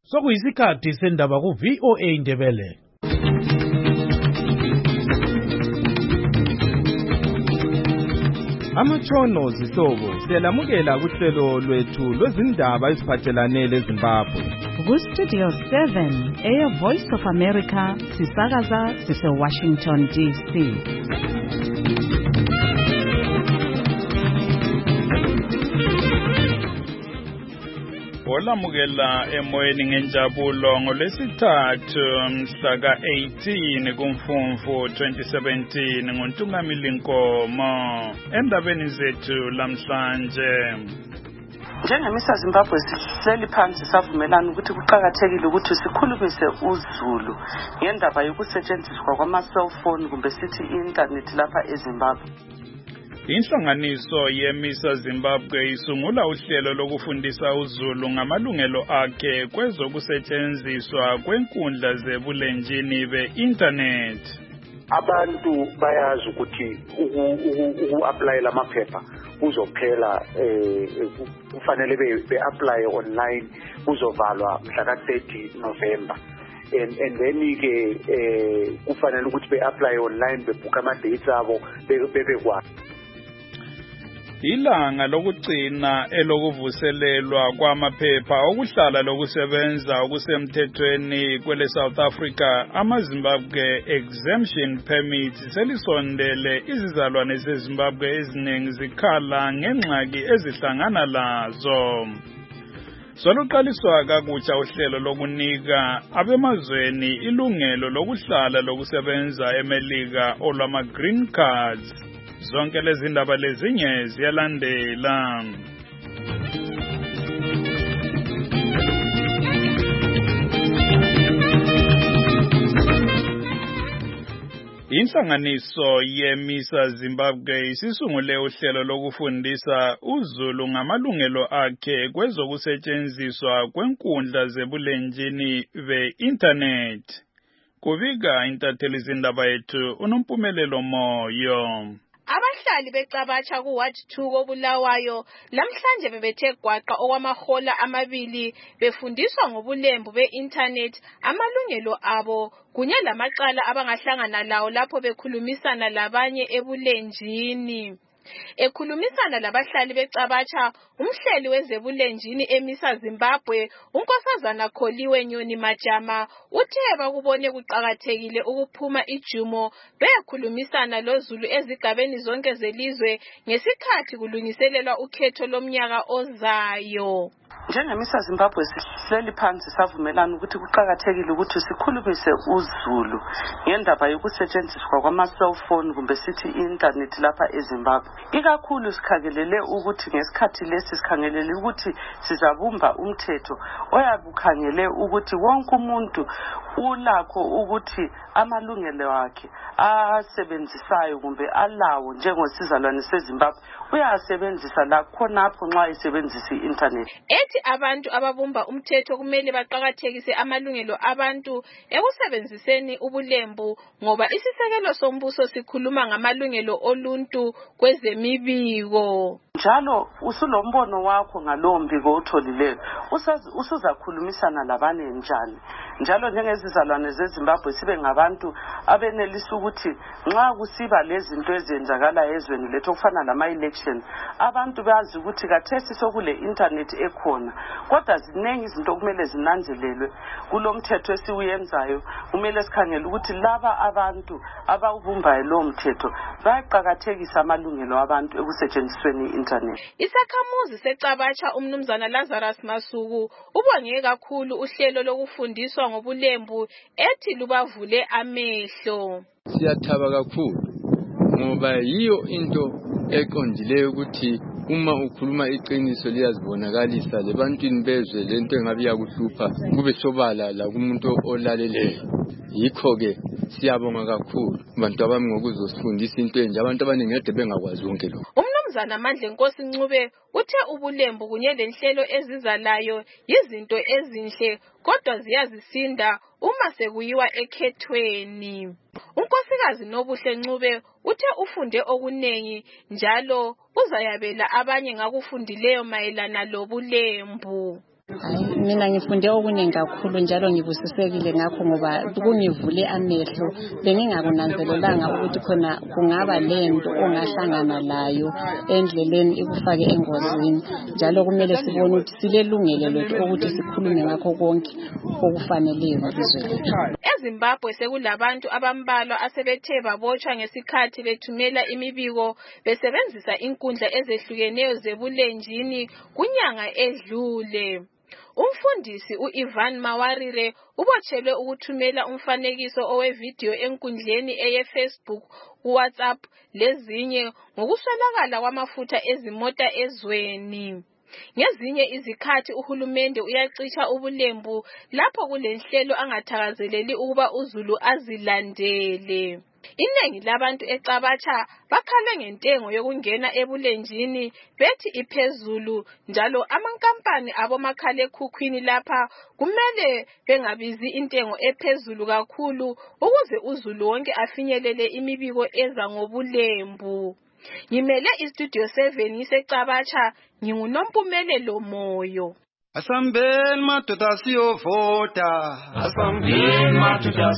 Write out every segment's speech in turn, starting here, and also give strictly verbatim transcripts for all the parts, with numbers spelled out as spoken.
Sokuyisikhathi sendaba ku V O A Ndebele. Amatshono zihlobo siyalamukela kuhlelo lwethu lwezindaba eziphathelane leZimbabwe. Ku Studio seven, Air Voice of America, sisakaza sise Washington D C. Olamukela emoyeni ngenjabulo ngolwesithathu mhla ka eighteen kuMfumfu twenty seventeen ngoNtungamili Nkomo endabeni zethu lamhlanje. Njengemisa Zimbabwe sihleli phansi savumelana ukuthi kuqhakathekile ukuthi sikhulumise uZulu ngendaba yokusetshenziswa kwama cellphone kumbe sithi internet lapha eZimbabwe. Inhlanganiso yeMisa Zimbabwe isungula uhlelo lokufundisa uZulu ngamalungelo akhe kwezokusetshenziswa kwenkundla zebulenjini be-internet. Abantu bayazi ukuthi uku-apply lamaphepha kuzophela kufanele be-apply online kuzovalwa mhla ka thirty November. and and then ke kufanele ukuthi be-apply online bebhuka ama-dates abo bebekwazi. Ilanga lokugcina elokuvuselelwa kwamaphepha okuhlala lokusebenza okusemthethweni kwele South Africa ama-Zimbabwe exemption permits selisondele izizalwane zeZimbabwe eziningi zikhala ngengxaki ezihlangana lazo. Soluqaliswa kakutsha uhlelo lokunika abemazweni ilungelo lokuhlala lokusebenza eMelika olwama green cards. Zonke lezi ndaba lezinye ziyalandela. Inhlanganiso yeMisa Zimbabwe isisungule uhlelo lokufundisa uZulu ngamalungelo akhe kwezokusetshenziswa kwenkundla zebulenjini be-internet. Kubika intatheli zindaba yethu uNompumelelo Moyo. Abahlali becabatsha ku Ward two koBulawayo lamhlanje bebethe gwaqa okwamahola amabili befundiswa ngobulembu be-internet amalungelo abo kunye lamacala abangahlangana lawo lapho bekhulumisana labanye ebulenjini. Ekhulumisana labahlali becabatsha umhleli wezebulenjini eMisa Zimbabwe uNkosazana Kholiwe Nyoni Majama uthe bakubone kuqhakathekile ukuphuma ijumo bekhulumisana loZulu ezigabeni zonke zelizwe ngesikhathi kulungiselelwa ukhetho lomnyaka ozayo. Njengemisa Zimbabwe sihleli phansi savumelana ukuthi kuqhakathekile ukuthi sikhulumise uZulu ngendaba yokusetshenziswa kwama cellphone kumbe sithi internet lapha eZimbabwe. Ikakhulu sikhangelele ukuthi ngesikhathi lesi sikhangelele ukuthi sizabumba umthetho oyabukhangele ukuthi wonke umuntu ulakho ukuthi amalungelo akhe asebenzisayo kumbe alawo njengosizalwane seZimbabwe uyasebenzisa la khonapho nxa esebenzisa i-internet. Ethi abantu ababumba umthetho kumele baqhakathekise amalungelo abantu ekusebenziseni ubulembu ngoba isisekelo sombuso sikhuluma ngamalungelo oluntu kwezemibiko. Njalo usulombono wakho ngalowo mbiko otholileyo usuzakhulumisana labane njani. Njalo njengezizalwane zeZimbabwe sibe ngabantu abenelisa ukuthi nxa kusiba lezinto ezenzakala ezweni lethu okufana lama election abantu bazi ukuthi kathesi sokule internet ekhona kodwa zinengi izinto kumele zinanzelelwe kulomthetho esiwenzayo. Kumele sikhangele ukuthi laba abantu abawubumbayo lo mthetho bayaqhakathekisa amalungelo abantu ekusetshenzisweni internet. Isakhamuzi secabatsha umnumzana Lazarus Masuku ubonge kakhulu uhlelo lokufundiswa ngobulembu ethi lubavule amehlo. Siyathaba kakhulu ngoba yiyo into eqondileyo ukuthi uma ukhuluma iqiniso liyazibonakalisa lebantwini bezwe lento engabe yakuhlupha kube sobala la kumuntu olaleleyo. Yikho ke siyabonga kakhulu abantu abami ngokuzosifundisa into enje abantu abaningi ede bengakwazi konke lokho. Umnumzana Amandla Nkosi Ncube uthe ubulembu kunye lenhlelo ezizalayo izinto ezinhle kodwa ziyazisinda uma sekuyiwa ekhethweni. Unkosikazi Nobuhle Ncube uthe ufunde okunengi njalo uzayabela abanye ngakufundileyo mayelana lobulembu. Hayi mina ngifunde okuningi kakhulu njalo ngibusisekile ngakho ngoba kungivule amehlo bengingakunanzelelanga ukuthi khona kungaba lento ongahlangana layo endleleni ikufake engozini njalo kumele sibone ukuthi silelungelo lethu ukuthi sikhulume ngakho konke okufaneleyo ngizwe lethu. eZimbabwe sekulabantu abambalwa asebethe babotshwa ngesikhathi bethumela imibiko besebenzisa inkundla ezehlukeneyo zebulenjini kunyanga edlule. Umfundisi u-Ivan Mawarire ubotshelwe ukuthumela umfanekiso owevidiyo enkundleni eye-Facebook, WhatsApp lezinye ngokuswelakala kwamafutha ezimota ezweni. Ngezinye izikhathi uhulumende uyacisha ubulembu lapho kulenhlelo angathakazeleli ukuba uZulu azilandele. Inengi labantu eCabacha bakhale ngentengo yokungena ebulenjini bethi iphezulu njalo amankampani abomakhalekhukhwini lapha kumele bengabizi intengo ephezulu kakhulu ukuze uZulu wonke afinyelele imibiko eza ngobulembu. Ngimele iStudio seven ngiseCabacha nginguNompumelelo Moyo. Asambeni madoda siyovota, asambeni madoda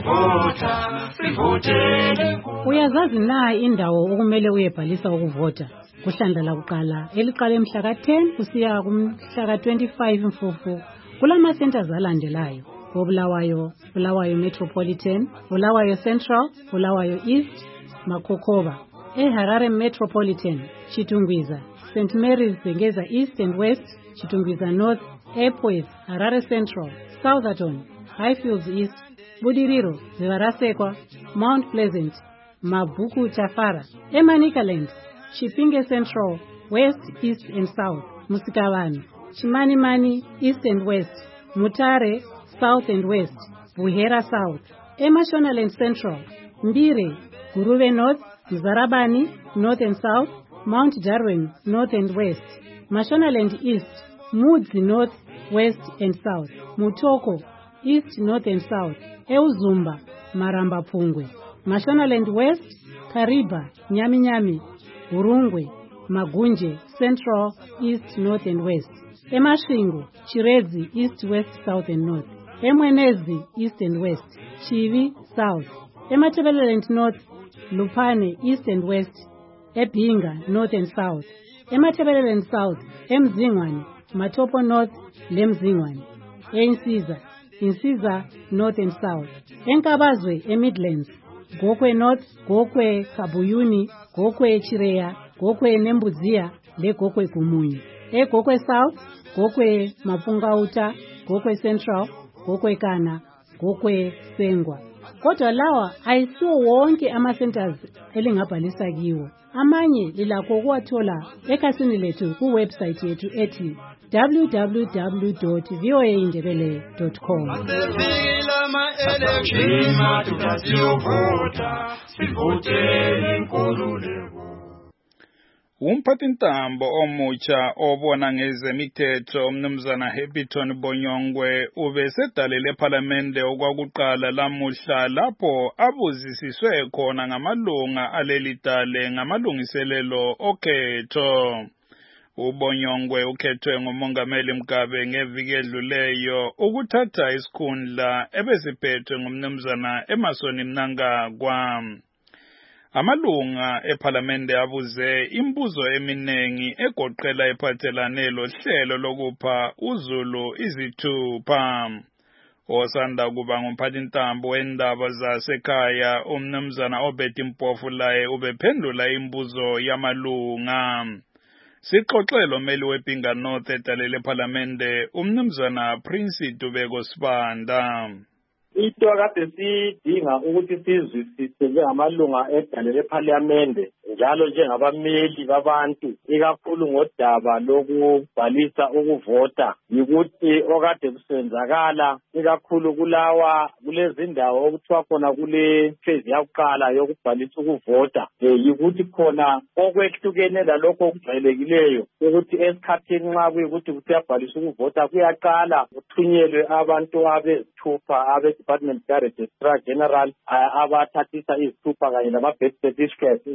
siyovota, sivoteni. Uyazazi na indawo okumele uyebhalisa ukuvota? Kuhlandla lakuqala eliqala emhla ka ten kusiya kumhla ka twenty-five Mfumfu kulama centers alandelayo: Bulawayo, Bulawayo Metropolitan, Bulawayo Central, Bulawayo East, Makokoba. eHarare Metropolitan, Chitungwiza, Saint Mary's Zengeza East and West, Chitungwiza North, Airport, Harare Central, Southerton, Highfields East, Budiriro, Zivarasekwa, Mount Pleasant, Mabuku Chafara, Emanikaland, Chipinge Central, West, East and South, Musikawani, Chimanimani, East and West, Mutare, South and West, Buhera South, Emashonaland Central, Mbire, Guruve North, Mzarabani, North and South, Mount Darwin, North and West, Mashonaland East, Mudzi North, West and South, Mutoko, East, North and South, Euzumba, Maramba Pungwe, Mashonaland West, Kariba, Nyami Nyami, Urungwe, Magunje, Central, East, North and West, Emashingo, Chirezi, East, West, South and North, Emwenezi, East and West, Chivi, South, Ematebeleland North, Lupane, East and West, Ebinga, North and South, Ematebeleland South, Emzingwani, Matopo North, Lemzingwani, Ensiza, Insiza, North and South, Enkabazwe, Emidlands, Gokwe North, Gokwe Kabuyuni, Gokwe Chirea, Gokwe Nembuzia, Le Gokwe Kumunyi, E Gokwe South, Gokwe Mapungauta, Gokwe Central, Gokwe Kana, Gokwe Sengwa. Kodwa lawa ayisiwo wonke ama-centers elingabhalisa kiwo. Amanye lilakho ukuwathola ekhasini lethu kuwebsite yethu ethi w w w dot v o a indebele dot com. Umphathintambo omutsha obona ngezemithetho umnumzana Happyton Bonyongwe ubesedalele ePhalamende okwakuqala lamuhla lapho abuzisiswe khona ngamalunga alelidale ngamalungiselelo okhetho. uBonyongwe ukhethwe ngumongameli Mugabe ngeviki edluleyo ukuthatha isikhundla ebesiphethwe ngumnumzana Emmerson Mnangagwa. Amalunga ePhalamende abuze imbuzo eminengi egoqela ephathelane lohlelo lokupha uZulu izithupha. Osanda kuba ngumphathintambo wendaba zasekhaya umnumzana Obed Mpofu laye ubephendula imbuzo yamalunga. Sixoxelo meli wePinga North edalele ePhalamende umnumzana Prince Dubeko Sibanda. Into kade sidinga ukuthi sizwisise njengamalunga edalele ePhalamende njalo njengabameli babantu ikakhulu ngodaba lokubhalisa ukuvota yikuthi okade kusenzakala ikakhulu kulawa kulezindawo okuthiwa khona kule phase yakuqala yokubhalisa ukuvota yikuthi khona okwehlukene lalokho okujwayelekileyo ukuthi esikhathini nxa kuyikuthi kusiyabhalisa ukuvota kuyaqala kuthunyelwe abantu abezithupha abe Department Registrar General abathathisa izithupha kanye nama birth certificates ukuthi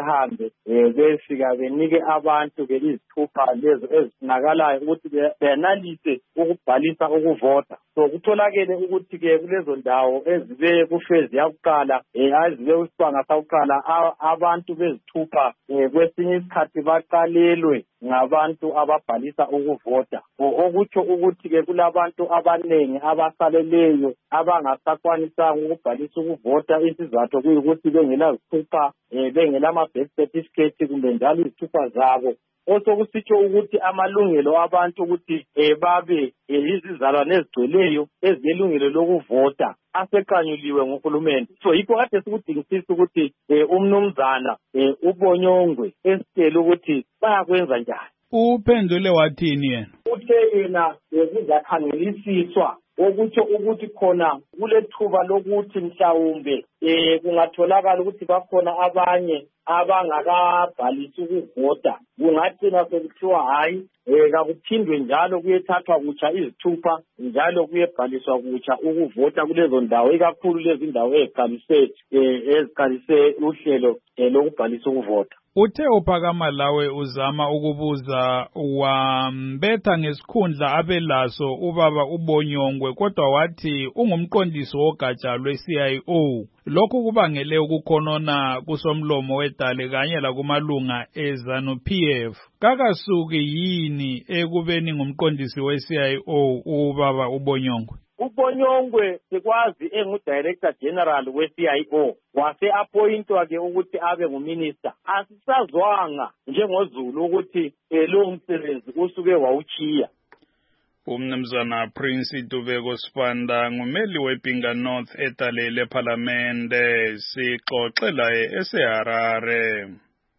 behambe befika benike abantu ke izithupha lezo ezifunakalayo ukuthi beyanalise ukubhalisa ukuvota. So kutholakele ukuthi ke kulezo ndawo ezibe kufezi yakuqala ezibe usibanga sakuqala abantu bezithupha kwesinye isikhathi baqalelwe ngabantu ababhalisa ukuvota, okutsho ukuthi ke kulabantu abanengi abasaleleyo abangasakwanisanga ukubhalisa ukuvota. Isizathu kuyikuthi bengela zithupha bengela ama-birth certificate kumbe njalo izithupha zabo. Osokusitsho ukuthi amalungelo abantu ukuthi babe izizalwane ezigcweleyo ezinelungelo lokuvota aseqanyuliwe nguhulumende. So yikho kade sikudingisisa ukuthi umnumzana uBonyongwe esitshela ukuthi bayakwenza njani. Uphendule wathini yena? Uthe yena kuzakhangelisiswa okutsho ukuthi khona kulethuba lokuthi mhlawumbe eh kungatholakala ukuthi bakhona abanye abangakabhalisi ukuvota. Kungagcina sekuthiwa hayi eh kakuphindwe njalo kuyethathwa kutsha izithupha njalo kuyebhaliswa kutsha ukuvota kulezo ndawo, ikakhulu lezi ndawo eziqalise eziqalise uhlelo lokubhalisa ukuvota. Uthe uphakama lawe uzama ukubuza wambetha ngesikhundla abelaso ubaba uBonyongwe, kodwa wathi ungumqondisi wogatsha lwe-C I O. Lokhu kubangele ukukhonona kusomlomo wedale kanye lakumalunga eZanu-P F. Kakasuki yini ekubeni ngumqondisi we-C I O ubaba uBonyongwe? uBonyongwe sikwazi engu-Director General we-C I O wase appointwa ke ukuthi abe nguminister. Asisazwanga njengoZulu ukuthi lo msebenzi usuke wawuchiya. Umnumzana Prince Dubeko Sibanda ngumeli weBinga North etalele parliamente, sixoxe laye eseHarare.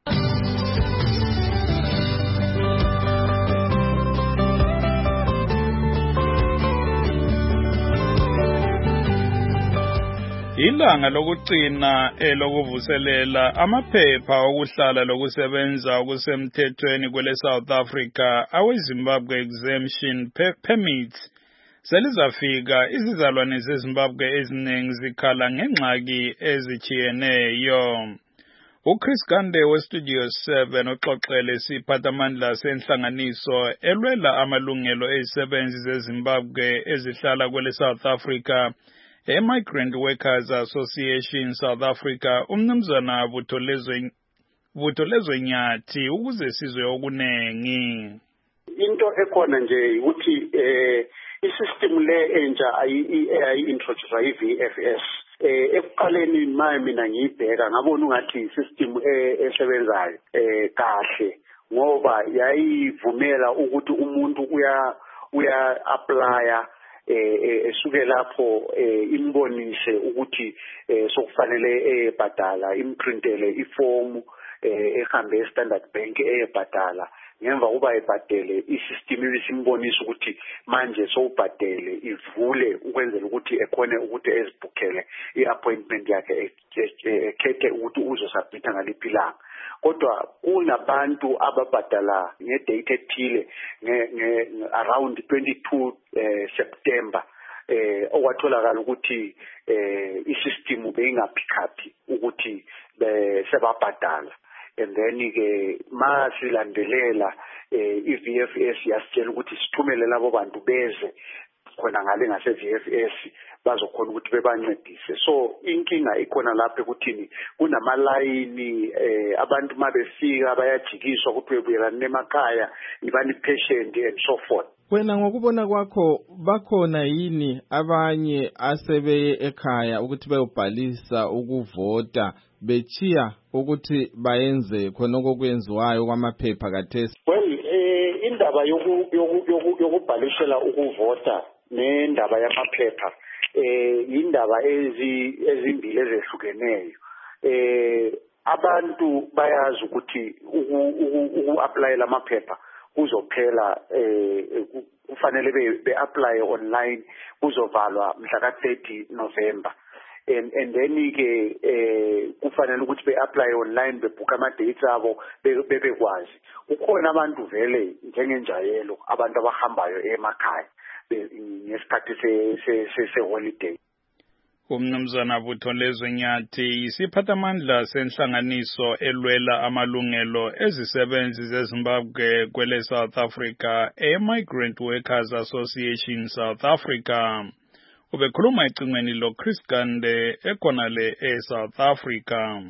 Ilanga lokugcina elokuvuselela amaphepha okuhlala lokusebenza okusemthethweni kwele South Africa aweZimbabwe exemption permits selizafika. Izizalwane zeZimbabwe eziningi zikhala ngengxaki ezichiyeneyo. uChris Gande weStudio seven uxoxele siphathamandla senhlanganiso elwela amalungelo ezisebenzi zeZimbabwe ezihlala kwele South Africa, Migrant Workers Association South Africa, umnumzana Butolezwe Nyathi, ukuze sizwe okunengi. Into ekhona nje ukuthi eh isystem le entsha ayi-introduce i-V F S. Eh ekuqaleni maye mina ngiyibheka ngabona ungathi isystem esebenzayo eh kahle, ngoba yayivumela ukuthi umuntu uya uya applya eh esuke lapho imbonise ukuthi sokufanele ebhadala, imprintele iform ehambe eStandard Bank eyebhadala. Ngemva kuba ebhadele isystem ibisimbonisa ukuthi manje sowubhadele, ivule ukwenzela ukuthi ekhone ukuthi ezibhukhele iappointment yakhe, ekhethe ukuthi uzosubmitha ngaliphi ilanga. Kodwa kunabantu ababhadala ngedate ethile around twenty-two September eh okwatholakala ukuthi eh isystem beyingaphikaphi ukuthi sebabhadala. And then ke masilandelela i-V F S yasitshela ukuthi sithumele labo bantu beze khona ngale ngase V F S bazokhona ukuthi bebancedise. So inkinga ikhona lapha ukuthini kunamalayini eh abantu mabefika bayajikiswa ukuthi bebuyelana emakhaya, ibani patient and so forth. Wena ngokubona kwakho bakhona yini abanye asebeye ekhaya ukuthi bayobhalisa ukuvota bechiya ukuthi bayenze khona okwenziwayo kwamaphepha kathesi? Well, eh indaba yoku yokubhalisela ukuvota nendaba yamaphepha eh indaba ezi ezimbili ezehlukeneyo. Eh abantu bayazi ukuthi uku-applyela amaphepha kuzophela eh kufanele be-apply online, kuzovalwa mhla ka thirty November. And and then ke eh kufanele ukuthi be-apply online, bebhuka ama-dates abo bebekwazi. Ukhona abantu vele njengenjayelo abantu abahambayo emakhaya ngesikhathi se se holiday. Umnumzana Butholezwe Nyathi yisiphathamandla senhlanganiso elwela amalungelo ezisebenzi zeZimbabwe kwele South Africa e-Migrant Workers Association South Africa. Ubekhuluma ecingweni lo Chris Gande ekhonale e-South Africa.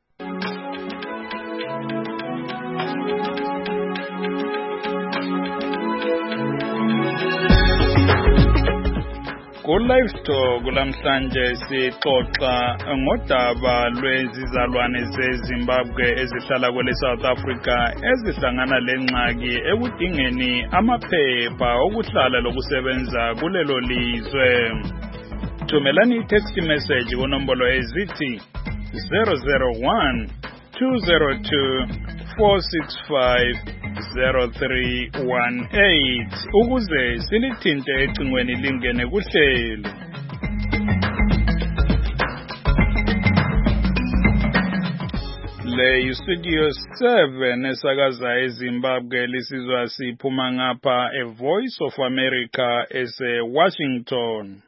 Ku-Livestock kulamhlanje sixoxa ngodaba lwezizalwane zeZimbabwe ezihlala kwele South Africa ezihlangana lengxaki ekudingeni amaphepha okuhlala lokusebenza kulelo lizwe. Thumelani i-text message kunombolo ezithi zero zero one two zero two four six five zero three one eight ukuze silithinte ecingweni lingene kuhlelo. Le Studio seven esakaza eZimbabwe lisizwa siphuma ngapha A Voice of America ese Washington.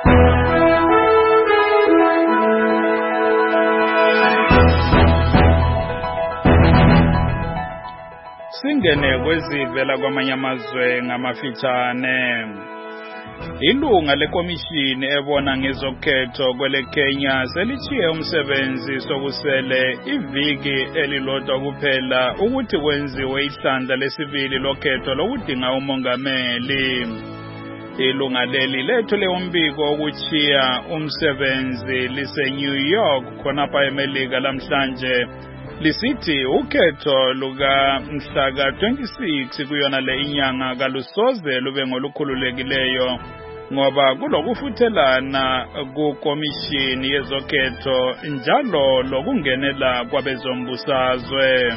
Singene kwezivela kwamanye amazwe ngamafitshane. Ilunga lekomishini ebona ngezokhetho kwele Kenya selichiye umsebenzi sokusele iviki elilodwa kuphela ukuthi kwenziwe ihlandla lesibili lokhetho lokudinga umongameli. Ilunga leli lethule umbiko okuchiya umsebenzi lise New York khonapha eMelika lamhlanje. Lisithi ukhetho luka mhlaka twenty-six kuyona le inyanga kalusoze lube ngolukhululekileyo ngoba kulokufuthelana kukomishini yezokhetho njalo lokungenela kwabezombusazwe.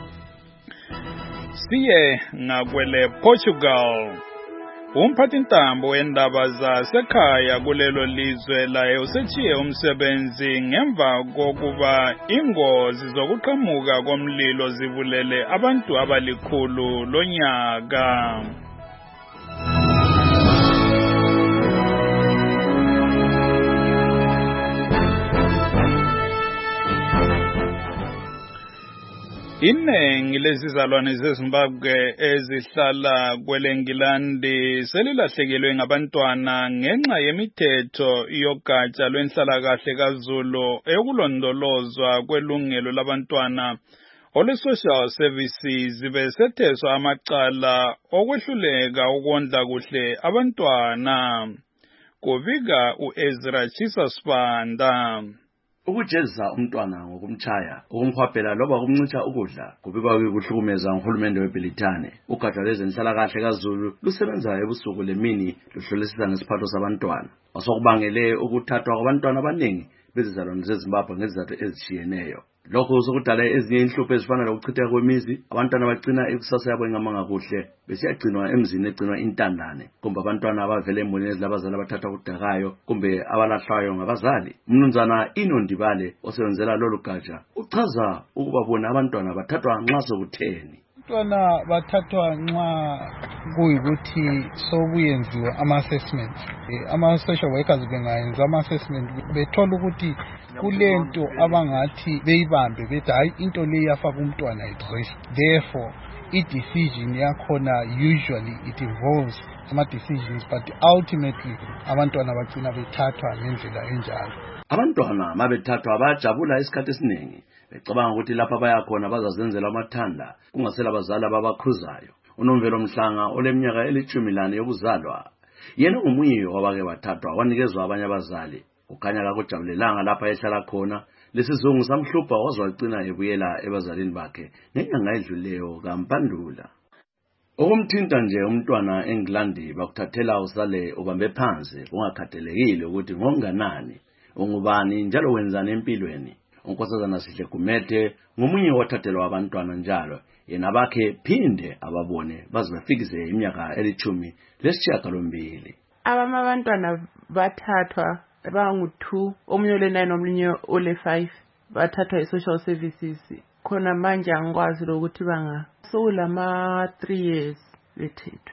Siye ngakwele Portugal. Umphathintambo wendaba zasekhaya kulelo lizwe laye usechiye umsebenzi ngemva kokuba ingozi zokuqhamuka komlilo zibulele abantu abalikhulu lonyaka. Inengi lezizalwane zeZimbabwe ezihlala kwele Ngilandi selilahlekelwe ngabantwana ngenxa yemithetho yogatsha lwenhlalakahle kaZulu eyokulondolozwa kwelungelo labantwana ole-social services besetheswa amacala okwehluleka ukondla kuhle abantwana. Kuvika uEzra Chisasibanda. Ukujezisa umntwana ngokumchaya, ukumkhwaphela loba ukumncisha ukudla kubikwa kuhlukumeza uhulumende weBrithani. Ugatsha lwezenhlalakahle kaZulu lusebenza ebusuku lemini luhlolisisa ngesiphatho sabantwana. Osokubangele ukuthathwa kwabantwana abaningi bezizalwane zeZimbabwe ngezizathu ezishiyeneyo. Lokho sokudala ezinye inhlupho ezifana lokuchitheka kwemizi, abantwana bagcina ikusasa yabo engamanga kuhle besiyagcinwa emzini egcinwa intandane, kumbe abantwana abavele emulini ezilabazali abathatha kudakayo kumbe abalahlwayo ngabazali. Umnumzana Inondibale osebenzela lolu gatsha uchaza ukuba bona abantwana bathathwa nxa sokutheni. Abantwana bathathwa nxa kuyikuthi sokuyenziwe ama-assessment. Ama-social workers bengayenza ama-assessment bethola ukuthi kulento abangathi beyibambe bethi hayi into le yafaka umntwana at risk. Therefore, i-decision yakhona usually it involves ama-decisions but ultimately abantwana bagcina bethathwa ngendlela enjalo. Abantwana mabethathwa bayajabula isikhathi esiningi becabanga ukuthi lapha bayakhona bazazenzela amathanda kungasela abazali ababakhuzayo. Unomvelo Mhlanga oleminyaka elitshumi lane yokuzalwa yena ngomunye wabake bathathwa wanikezwa abanye abazali. Ukhanya kakujabulelanga lapha ehlala khona. Lesizungu samhlupha wazwagcina ebuyela ebazalini bakhe ngenyanga edluleyo kaMpandula. Okumthinta nje umntwana eNgilandi bakuthathela usale ubambe phansi ungakhathalekile ukuthi ngonganani ungubani njalo wenzani empilweni. Unkosazana Sihle Gumede ngomunye wathathelwa abantwana njalo yena bakhe phinde ababone baze bafikise iminyaka elithumi lesishiyagalombili. Abama abantwana bathathwa bangu two omunye ole nine omunye ole five bathathwa i-social services. Khona manje angikwazi ukuthi banga sokulama three years bethethwe.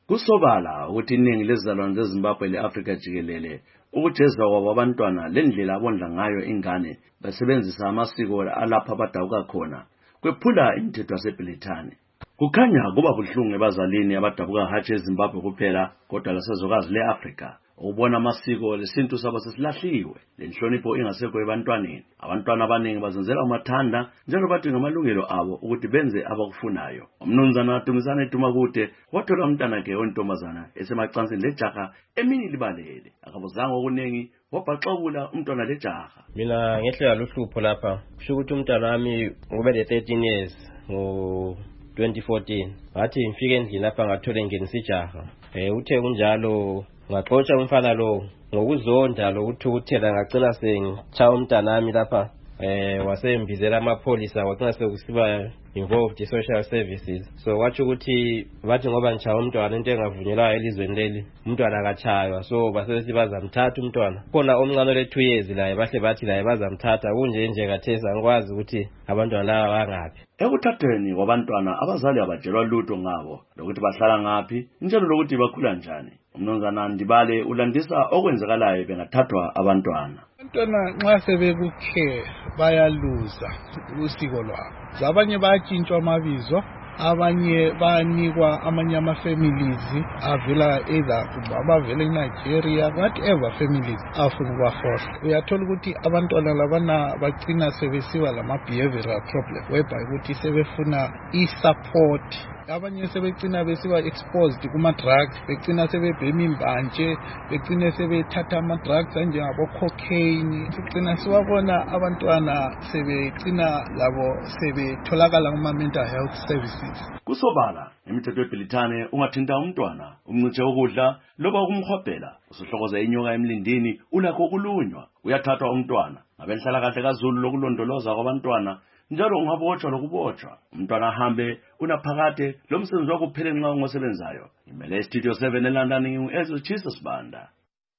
Kusobala ukuthi iningi lezizalwane zeZimbabwe le-Afrika jikelele ukujezwa kwabo abantwana lendlela abondla ngayo ingane basebenzisa amasiko alapha abadabuka khona kwephula imithetho yaseBrithani. Kukhanya kuba buhlungu ebazalini abadabuka hatshi eZimbabwe kuphela kodwa lasezokazi le-Afrika ukubona amasiko lesintu sabo sesilahliwe lenhlonipho ingasekho ebantwaneni. Abantwana abaningi bazenzela umathanda njalo badinga amalungelo abo ukuthi benze abakufunayo. Umnumzana Dumisane Dumakude wathola umntanakhe ontombazana esemacansini lejaha emini libalele akabuzanga okuningi wabhaxabula umntwana lejaha. Mina ngehlela luhlupho lapha kusho ukuthi umntwana wami ube le thirteen years ngo twenty fourteen ngathi ngifike endlini lapha ngathola ingenisa ijaha. Eh uthe kunjalo ngaxoxa umfana lo ngokuzonda lokuthukuthela ngacela sengitshaya umntana wami lapha eh wasembizela amapholisa wacina sekusiba involved social services. So wathi ukuthi bathi ngoba ngitshaya umntwana into engavunyelwayo elizweni leli umntwana akachaywa, so basebesi bazamthatha umntwana. Khona omncane le two years laye bahle bathi laye bazamthatha kunje nje kathesa ngikwazi ukuthi abantwana laba bangaphi. Ekuthatheni kwabantwana abazali abajelwa lutho ngabo lokuthi bahlala ngaphi njalo lokuthi bakhula njani. Umnumzana Ndibale ulandisa okwenzakalayo bengathathwa abantwana. Abantwana nxa sebekukhe bayaluza usiko lwabo. Abanye bayatshintshwa amabizo, abanye banikwa amanye ama-families avela either abavela eNigeria, whatever families afuna ukubafohla. Uyathola ukuthi abantwana labana bagcina sebesiba lama-behavioral problem whereby ukuthi sebefuna i-support. Abanye sebegcina besiba exposed kuma-drugs, begcina sebebhema imbanje, begcina sebethatha ama-drugs anjengabo cocaine. Sigcina siwabona abantwana sebegcina labo sebetholakala kuma-mental health services. Kusobala imithetho yeBrithani ungathinta umntwana umncince ukudla loba ukumhobhela usuhlokoza inyoka emlindini ulakho ukulunywa. Uyathathwa umntwana ngabenhlala kahle kaZulu lokulondoloza kwabantwana njalo ungabotshwa lokubotshwa. Umntwana ahambe unaphakade lo msebenzi wakuphele nxa ungosebenzayo. Imele Studio seven eLondon ngingu-Ezra Jesus Banda.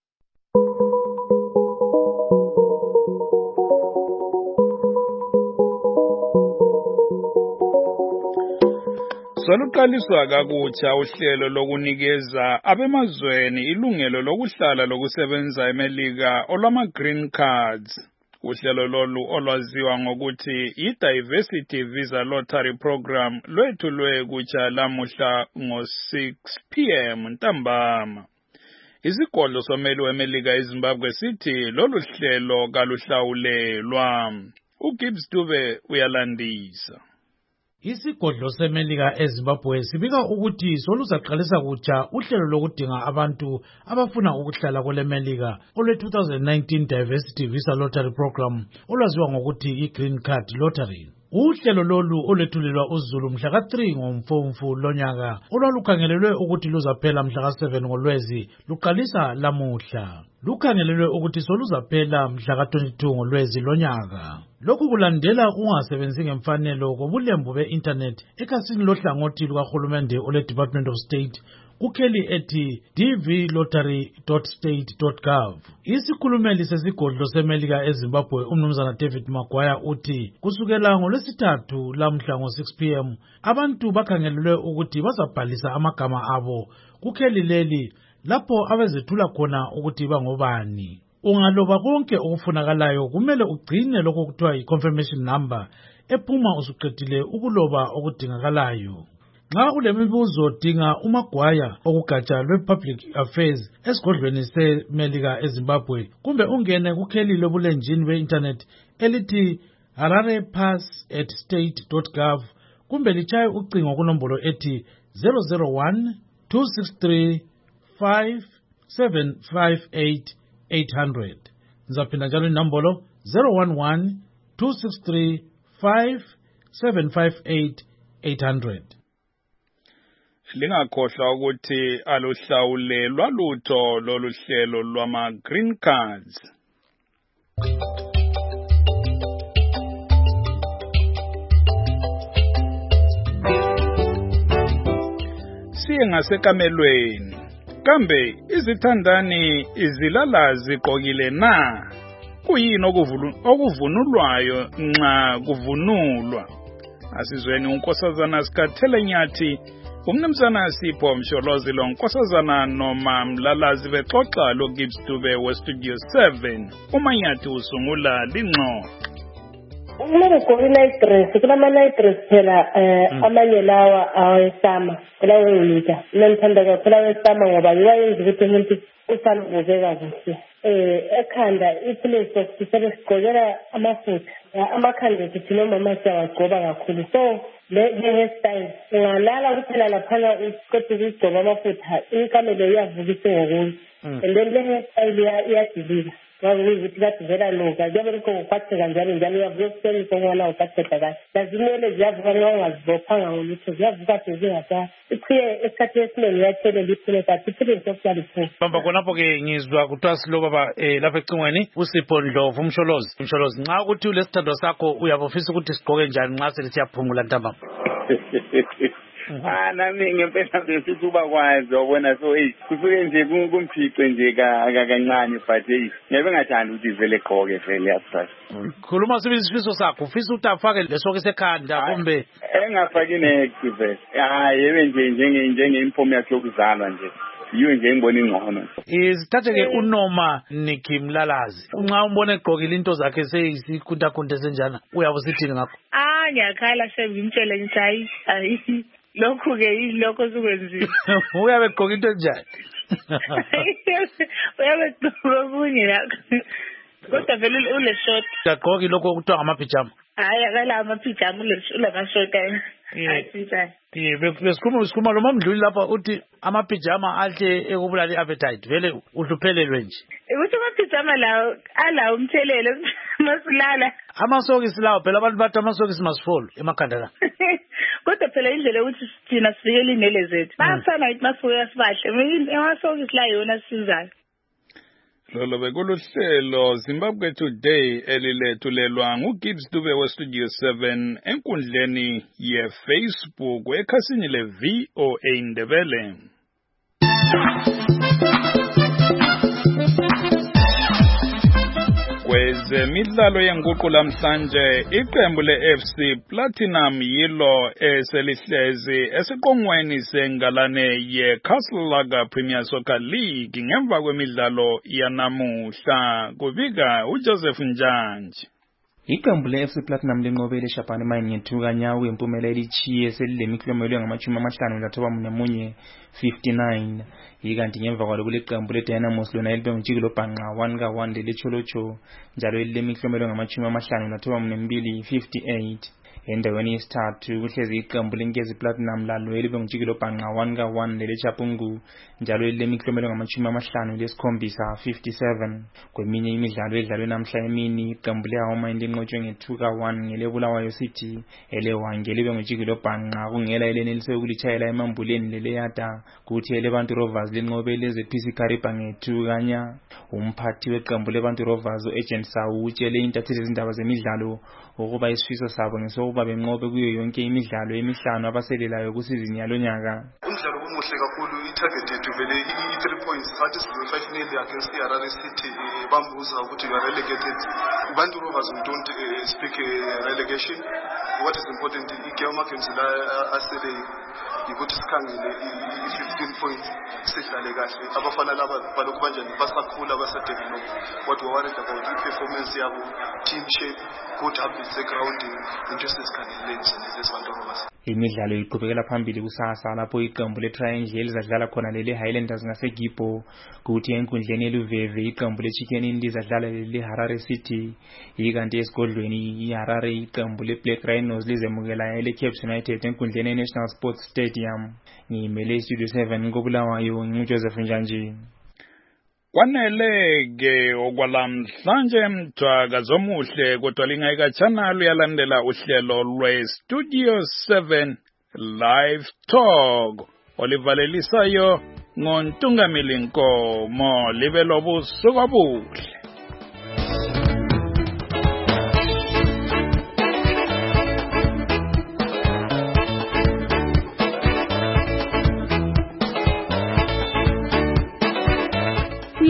Soluqaliswa kakutsha uhlelo lokunikeza abemazweni ilungelo lokuhlala lokusebenza eMelika olwama-green cards. Uhlelo lolu olwaziwa ngokuthi i-Diversity Visa Lottery Program lwethulwe kutsha lamuhla ngo six p m ntambama. Isigodlo someli weMelika eZimbabwe sithi lolu hlelo kaluhlawulelwa. uGibbs Dube uyalandisa. Isigodlo seMelika eZimbabwe sibika ukuthi soluzaqalisa kutsha uhlelo lokudinga abantu abafuna ukuhlala kule Melika olwe twenty nineteen Diversity Visa Lottery Program olwaziwa ngokuthi i-Green Card Lottery. Uhlelo lolu olethulelwa uZulu mhla ka three ngoMfumfu lonyaka olwalukhangelelwe ukuthi luzaphela mhla ka seven ngoLwezi luqalisa lamuhla. Lukhangelelwe ukuthi soluzaphela mhla ka twenty-two ngoLwezi lonyaka. Lokhu kulandela ukungasebenzi ngemfanelo kobulembu be-internet ekhasini lohlangothi lukahulumende ole Department of State kukheli ethi d v lottery dot state dot gov. Isikhulumeli sesigodlo seMelika eZimbabwe umnumzana David Maguire uthi kusukela ngoLwesithathu lamhla ngo six p m abantu bakhangelelwe ukuthi bazabhalisa amagama abo kukheli leli lapho abezethula khona ukuthi bangobani. Ungaloba konke okufunakalayo kumele ugcine lokho kuthiwa i-confirmation number ephuma usuqedile ukuloba okudingakalayo. Nxa ulemibuzo dinga uMaguire okugatsha lwe-Public Affairs esigodlweni seMelika eZimbabwe kumbe ungene kukheli lobulenjini be-internet elithi harare pass at state dot gov kumbe lichaye ucingo kunombolo ethi zero zero one two six three five seven five eight eight hundred. Nzaphinda njalo inombolo zero one one two six three five seven five eight eight hundred. Lingakhohlwa ukuthi aluhlawulelwa lutho lolu hlelo lwama green cards. Siye ngasekamelweni. Kambe izithandani izilala ziqokile na? Kuyini okuvunulwayo nxa kuvunulwa? Asizweni unkosazana Sikhathele Nyathi umnumzana Sipho Msholozi lo nkosazana noma Mlalazi bexoxa lo Gibbs Dube weStudio seven umanyathi usungula lingxoxo. Kumele kugqoke night dress, kulama night dress phela eh amanye lawa awesama, lawa ewunika. Mina ngithanda kakhulu awesama ngoba yiwayenza ukuthi umuntu usale ubukeka kuhle. Eh ekhanda iplace okusibe sigqokela amafutha. Amakhanda ethi noma manje awagcoba kakhulu. So le hairstyle ungalala kuphela laphana usiqede ukugcoba amafutha, inkamelo iyavuka ngokunye. And then le hairstyle iyadilika. Ukuthi kathi vela loka njengoba ngokuphatha kanjalo njalo uyavuka ekuseni sokwana uphatha kahle lazimele ziyavuka ngongazibophanga ngolutho ziyavuka sezingasa ichiye esikhathi esiningi yathele liphile kathi iphile sokusalipho bamba khonapho ke ngizwa kuthiwa silo baba eh lapha ecingweni uSipho Ndlovu Msholozi Msholozi nxa ukuthi ulesithando sakho uyabofisa ukuthi sigqoke njani nxa sele siyaphumula ntambama. Ah nami ngempela ngisithi uba kwazi wabona so hey kusuke nje kumphicwe nje kancane but hey ngebe ngathanda ukuthi vele gqoke vele yasasa. Khuluma sibisifiso sakho ufisa ukuthi afake lesoke sekhanda kumbe engafaki next vele. Hayi yebe nje njenge njenge imphomo yakhe yokuzalwa nje. Yiyo nje ngibona ingcono. Isithathe ke uNoma Nikki Mlalazi. Unxa umbone egqokile into zakhe seyisikhunta khunta senjana uyabusithini ngakho? Ah ngiyakhala sengimtshela ngithi hayi hayi lokho ke yilokho sukwenziwe. Uyabe egqoka into enjani? Uyabe egqoka kunye lakho. Kodwa vele ule short. Uyagqoka lokho kuthiwa ngama-pijama. Hayi akala ama-pijama ule ma-short ayi. Ayithinta. Yebo besikhuluma sikhuluma lo mamdluli lapha uthi ama-pijama ahle ekubulala i-appetite vele uhluphelelwe nje. Ukuthi ama-pijama lawo ala umthelelo masilala. Amasokisi lawo phela abantu bathi amasokisi masifolo emakhanda la. Kodwa phela indlela ukuthi sithina sivikele inele zethu. Bayafana ukuthi masifuya sibahle. Amasokisi la yona sizayo. Lolo bekuluhlelo Zimbabwe Today eliletulelwa nguGibbs Dube weStudio seven enkundleni yeFacebook ekhasini leV O A Ndebele. Kwezemidlalo yenguqu lamhlanje iqembu leF C Platinum yilo eselihlezi esiqongweni sengalane yeCastle Lager Premier Soccer League ngemva kwemidlalo yanamuhla kubika uJoseph Njanje. Iqembu le-F C Platinum linqobele eShabane Mine ngethuka nyawo impumelelo elichiye selilemiklomelelo engamashumi amahlanu lathoba munye fifty-nine ikanti ngemva kwalo kule qembu leDynamos lona elibe ngijiki lobhanqa one ka one lelecholocho njalo elilemiklomelelo engamashumi amahlanu lathoba mbili fifty-eight. Endaweni yesithathu kuhlezi iqembu leNkezi Platinum lalo elibe ngijiki lobhanqa one ka one leleChapungu njalo elilemiklomelelo engamashumi amahlanu lesikhombisa fifty-seven. Kweminye imidlalo edlalwe namhla emini iqembu leHoma linqotshwe nge-two ka one ngelebulawayo City elewange libe ngijiki lobhanqa kungela elenelise ukulitshayela emambuleni leleyada kuthi eleBantu Rovers linqobe lezeP C Kariba nge-two kanya. Umphathi weqembu leBantu Rovers uAgent Sawu utshele intatheli zindaba zemidlalo ukuba isifiso sabo ngesokuba benqobe kuyo yonke imidlalo emihlanu abaselelayo kusizini yalonyaka. Umdlalo umuhle kakhulu itarget yethu vele i-three points athi sibe five nil against iHarare City bambuza ukuthi we are relegated. Bantu Rovers don't uh, speak uh, relegation. What is important i-game against la asele ukuthi sikhangele i-fifteen points sidlale kahle abafana laba balokhu kanjani basakhula basadevelop what we worried about i-performance yabo team shape good habits grounding into esisikhangeleni lesibantu Rovers. Imidlalo iqhubekela phambili kusasa lapho iqembu leTriangle elizadlala khona lele Highlanders ngaseGipo kuthi enkundleni eLuveve iqembu leChicken Indies adlala lele Harare City ikanti esigodlweni iHarare iqembu leBlack Rhinos lizemukela ele Cape United enkundleni eNational Sports Stadium. Ngimele iStudio seven ngobulawayo nguJoseph Njanje. Kwaneleke okwalamhlanje mthwaka zomuhle kodwa lingayikatshana luyalandela uhlelo lweStudio seven Live Talk olivalelisayo ngontungamili Nkomo libe lobusuku obuhle.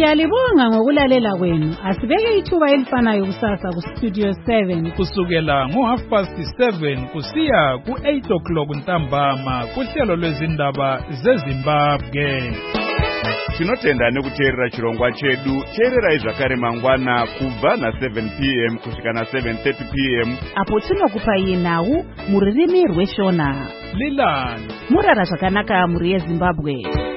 Siyalibonga ngokulalela kwenu. Asibeke ithuba elifanayo kusasa ku Studio seven kusukela ngo half past seven kusiya ku eight o'clock ntambama kuhlelo lwezindaba zeZimbabwe. Tinotenda nekuteerera chirongwa chedu. Teererai zvakare mangwana kubva na seven p m kusvika na seven thirty p m apo tinokupai nhau mururimi rweshona. Lilani murara zvakanaka muri yeZimbabwe.